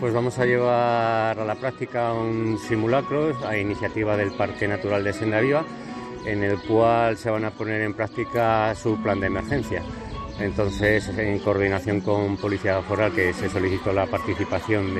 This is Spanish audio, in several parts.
Pues vamos a llevar a la práctica un simulacro a iniciativa del Parque Natural de Senda Viva, en el cual se van a poner en práctica su plan de emergencia. Entonces, en coordinación con Policía Foral, que se solicitó la participación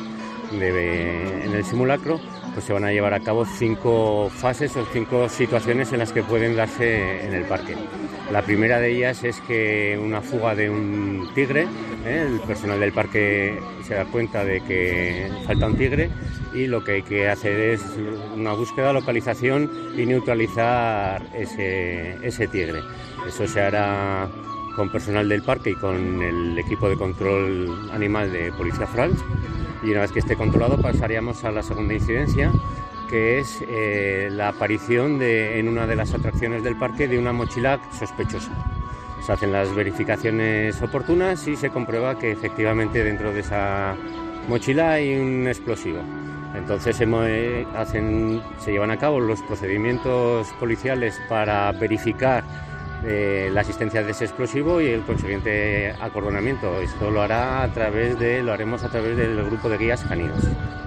en el simulacro, pues se van a llevar a cabo 5 fases o 5 situaciones en las que pueden darse en el parque. La primera de ellas es que una fuga de un tigre, el personal del parque se da cuenta de que falta un tigre y lo que hay que hacer es una búsqueda, localización y neutralizar ese tigre. Eso se hará con personal del parque y con el equipo de control animal de Policía Foral, y una vez que esté controlado pasaríamos a la segunda incidencia, que es la aparición en una de las atracciones del parque de una mochila sospechosa. Se hacen las verificaciones oportunas y se comprueba que efectivamente dentro de esa mochila hay un explosivo. Entonces se llevan a cabo los procedimientos policiales para verificar la existencia de ese explosivo y el consiguiente acordonamiento. Esto lo haremos a través del grupo de guías caninos.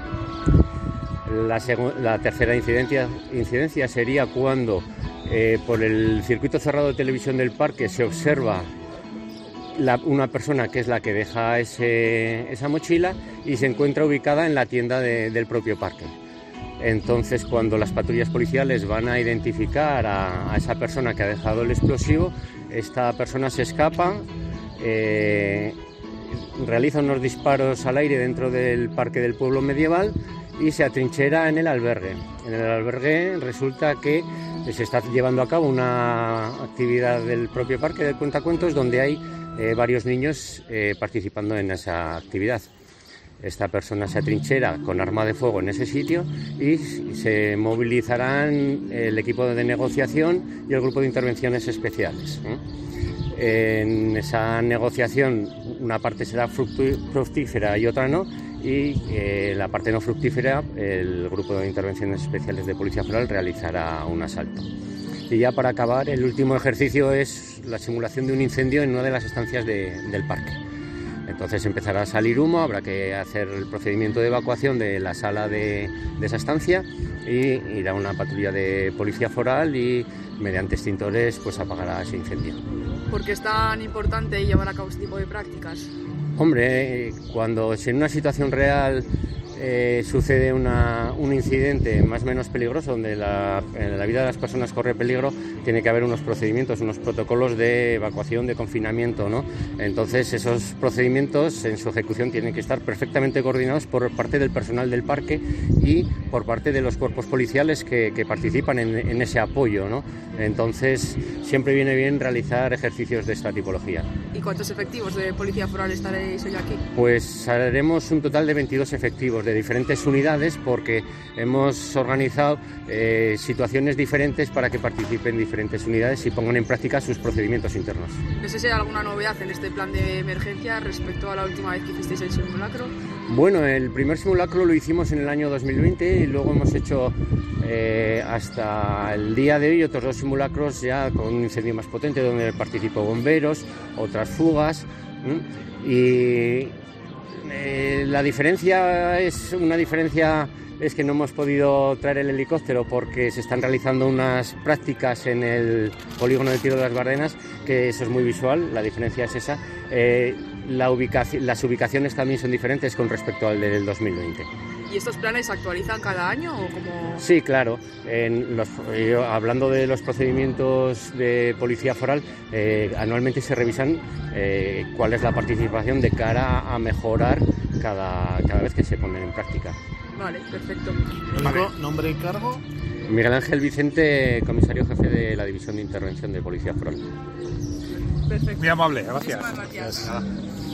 La tercera incidencia sería cuando por el circuito cerrado de televisión del parque se observa una persona que es la que deja esa mochila y se encuentra ubicada en la tienda del propio parque. Entonces, cuando las patrullas policiales van a identificar a esa persona que ha dejado el explosivo, esta persona se escapa, realiza unos disparos al aire dentro del Parque del Pueblo Medieval y se atrinchera en el albergue. En el albergue resulta que se está llevando a cabo una actividad del propio parque del Cuentacuentos, donde hay varios niños participando en esa actividad. Esta persona se atrinchera con arma de fuego en ese sitio y se movilizarán el equipo de negociación y el grupo de intervenciones especiales. En esa negociación una parte será fructífera y otra no, y la parte no fructífera el grupo de intervenciones especiales de Policía Foral realizará un asalto. Y ya para acabar, el último ejercicio es la simulación de un incendio en una de las estancias del parque. Entonces empezará a salir humo, habrá que hacer el procedimiento de evacuación de la sala de esa estancia y irá una patrulla de Policía Foral y mediante extintores pues apagará ese incendio. ¿Por qué es tan importante llevar a cabo este tipo de prácticas? Hombre, cuando en una situación real sucede un incidente más o menos peligroso, donde la vida de las personas corre peligro, tiene que haber unos procedimientos, unos protocolos de evacuación, de confinamiento, ¿no? Entonces esos procedimientos en su ejecución tienen que estar perfectamente coordinados por parte del personal del parque y por parte de los cuerpos policiales que participan en ese apoyo, ¿no? Entonces siempre viene bien realizar ejercicios de esta tipología. ¿Y cuántos efectivos de Policía Foral estaréis hoy aquí? Pues haremos un total de 22 efectivos de diferentes unidades, porque hemos organizado situaciones diferentes para que participen diferentes unidades y pongan en práctica sus procedimientos internos. No sé si hay alguna novedad en este plan de emergencia respecto a la última vez que hicisteis el simulacro. Bueno, el primer simulacro lo hicimos en el año 2020 y luego hemos hecho hasta el día de hoy otros 2 simulacros ya con un incendio más potente, donde participó bomberos, otras fugas, y la diferencia es que no hemos podido traer el helicóptero porque se están realizando unas prácticas en el polígono de tiro de las Bardenas, que eso es muy visual, la diferencia es esa. Las ubicaciones también son diferentes con respecto al del 2020. ¿Y estos planes se actualizan cada año o cómo? Sí, claro. Hablando de los procedimientos de Policía Foral, anualmente se revisan cuál es la participación de cara a mejorar cada vez que se ponen en práctica. Vale, perfecto. ¿Nombre y cargo? Miguel Ángel Vicente, comisario jefe de la División de Intervención de Policía Foral. Perfecto. Muy amable, gracias. Muchísimas gracias.